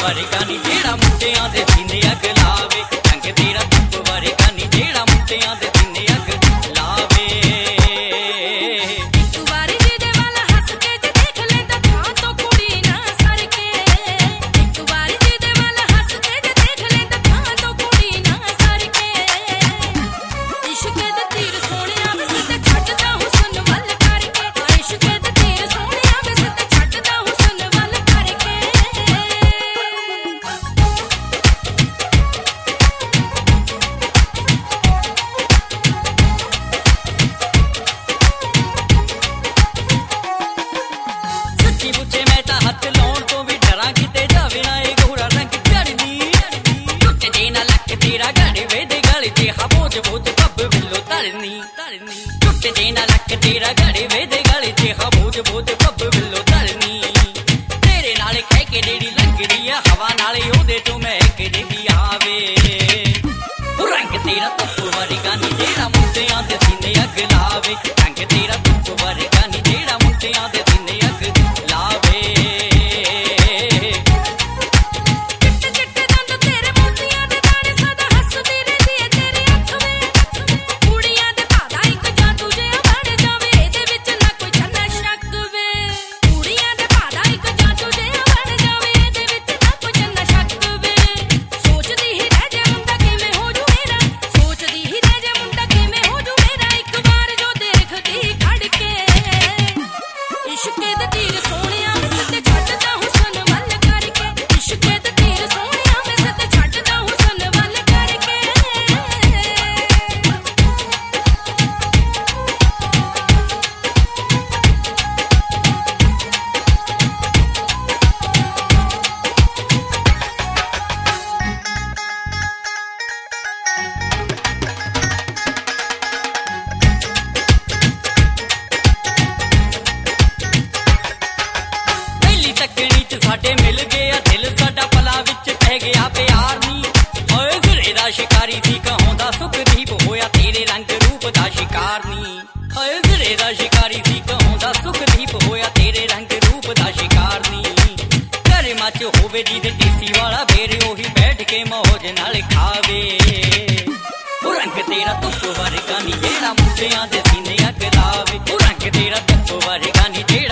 ਵਰਗਾ ਨੀ ਜਿਹੜਾ ਮੁੰਡਿਆਂ ਦੇ ਸੀਨੇ ਅੱਗ ਲਾਵੇ। ਰੰਗ ਤੇਰਾ ਧੁੱਪ ਵਰਗਾ ਨੀ ਜਿਹੜਾ ਮੁੰਡਿਆਂ ਦੇ ਸੀਨੇ ਅੱਗ ਲਾਵੇ। ਇੱਕ ਵਾਰੀ ਜਿਹਦੇ ਵੱਲ ਹੱਸ ਕੇ ਜੇ ਦੇਖ ਲੈਂਦਾ ਥਾਂ ਤੋਂ ਕੁੜੀ ਨਾ ਸਰ ਕੇ। ਇੱਕ ਵਾਰੀ ਜਿਹਦੇ ਵੱਲ ਹੱਸ ਕੇ ਜੇ ਦੇਖ ਲੈਂਦਾ ਥਾਂ ਤੋਂ ਕੁੜੀ ਨਾ ਸਰ ਕੇ। ਇਸ਼ਕ ਦੇ ਤੀਰ ਸੋਹਣਿਆ ਵੇ ਸਿੱਧੇ ਛੱਡਦਾ ਹੁਸਨ ਵੱਲ ਕਰਕੇ। ਇਸ਼ਕ ਦੇ ਤੀਰ ਸੋਹਣਿਆ ਵੇ ਸਿੱਧੇ ਛੱਡਦਾ ਹੁਸਨ ਵੱਲ ਕਰਕੇ। ਸੱਚੀ ਪੁੱਛੇ ਮੈਂ ਤਾਂ ਹੱਥ ਲਾਉਣ ਤੋਂ ਵੀ ਡਰਾਂ ਕਿਤੇ ਜਾਵੇ ਨਾ ਇਹ ਗੋਰਾ ਰੰਗ ਚੜ੍ਹਨੀ। ਟੁੱਟ ਜੇ ਨਾ ਲੱਕ ਤੇਰਾ ਗਾੜੇ ਵੇ ਦੇ ਗਲ ਤੇ ਬੋਝ ਬੋਝ ਪੱਬ ਵਿੱਲੋ ਧਰਨੀ। ਟੁੱਟ ਜੇ ਨਾ ਲੱਕ ਤੇਰਾ ਗਾੜੇ ਵੇ ਦੇ ਗਲ ਤੇ ਬੋਝ ਬੋਝ ਪੱਬ ਵਿੱਲੋ ਧਰਨੀ। ਤੇਰੇ ਨਾਲ ਕਹਿ ਕੇ ਜਿਹੜੀ ਲੰਘਦੀ ਆ ਹਵਾ ਨਾਲ ਉਹਦੇ ਤੋਂ ਮਹਿਕ ਜਿਹੀ ਆਵੇ। ਉਹ ਰੰਗ ਤੇਰਾ ਧੁੱਪ ਵਰਗਾ ਨੀ ਜਿਹੜਾ ਮੁੰਡਿਆਂ ਦੇ ਸੀਨੇ ਅੱਗ ਲਾਵੇ। ਰੰਗ ਤੇਰਾ ਧੁੱਪ ਵਰਗਾ ਨੀ ਜਿਹੜਾ ਮੁੰਡਿਆਂ ਦੇ ਸੀਨੇ ਅੱਗ ਲਾਵੇ। ਚਿੱਟੇ ਚਿੱਟੇ ਦੰਦ ਤੇਰੇ ਮੋਤੀਆਂ ਦੇ ਦਾਣੇ ਸਦਾ ਹੱਸਦੀ ਰਹਿੰਦੀ ਏ ਤੇਰੀ ਅੱਖ ਵੇ। ਕੁੜੀਆਂ ਦੇ ਭਾਦਾ ਇੱਕ ਜਾਦੂ ਜਿਹਾ ਬਣ ਜਾਵੇ ਇਹਦੇ ਵਿੱਚ ਨਾ ਕੋਈ ਜੰਨਾ ਸ਼ੱਕ ਵੇ। ਕੁੜੀਆਂ ਦੇ ਭਾਦਾ ਇੱਕ ਜਾਦੂ ਜਿਹਾ ਬਣ ਜਾਵੇ ਇਹਦੇ ਵਿੱਚ ਨਾ ਕੋਈ ਜੰਨਾ ਸ਼ੱਕ ਵੇ। ਸੋਚਦੀ ਹੀ ਰਹਿ ਜਾ ਮੁੰਡਾ ਕਿਵੇਂ ਹੋ ਜੂ ਮੇਰਾ। ਸੋਚਦੀ ਹੀ ਰਹਿ ਜਾ ਮੁੰਡਾ ਕਿਵੇਂ ਹੋ ਜੂ ਮੇਰਾ। ਇੱਕ ਵਾਰ ਜੋ ਦੇਖਦੀ ਖੜ ਕੇ। ਇਸ਼ਕ ਦੇ ਤੀਰ ਸੋਹਣਿਆ ਵੇ ਸਿੱਧੇ ਛੱਡਦਾ ਹੁਸਨ ਵੱਲ ਕਰਕੇ। ਇਸ਼ਕ ਦੇ ਤੀਰ ਸੋਹਣਿਆ ਵੇ ਸਿੱਧੇ ਛੱਡਦਾ ਹੁਸਨ ਵੱਲ ਕਰਕੇ। ਪਹਿਲੀ ਤੱਕਣੀ ਚ ਸਾਡੇ ਮਿਲ ਗਿਆ ਦਿਲ ਸਾਡਾ ਪਲਾਂ ਵਿੱਚ ਪੈ ਗਿਆ ਪਿਆਰ ਨੀ। ਓਏ ਜ਼ਰੇ ਦਾ ਸ਼ਿਕਾਰੀ ਸੀ ਕਹਾਉਂਦਾ ਸੁਖਦੀਪ ਹੋਇਆ ਤੇਰੇ ਰੰਗ ਰੂਪ ਦਾ ਸ਼ਿਕਾਰ ਨੀ। ਓਏ ਜ਼ਰੇ ਦਾ ਸ਼ਿਕਾਰੀ ਸੀ ਕਹਾਉਂਦਾ ਸੁਖਦੀਪ ਹੋਇਆ ਤੇਰੇ ਰੰਗ ਰੂਪ ਦਾ ਸ਼ਿਕਾਰ ਨੀ। ਘਰ ਮੱਚ ਹੋਵੇ ਜਿਹਦੇ ਟੀਸੀ ਵਾਲਾ ਫੇਰ ਉਹੀ ਬੈਠ ਕੇ ਮੌਜ ਨਾਲ ਖਾਵੇ। ਉਹ ਰੰਗ ਤੇਰਾ ਧੁੱਪ ਵਰਗਾ ਨੀ ਜਿਹੜਾ ਮੁੰਡਿਆਂ ਦੇ ਸੀਨੇ ਅੱਗ ਲਾਵੇ। ਉਹ ਰੰਗ ਤੇਰਾ ਧੁੱਪ ਵਰਗਾ ਨੀ ਜਿਹੜਾ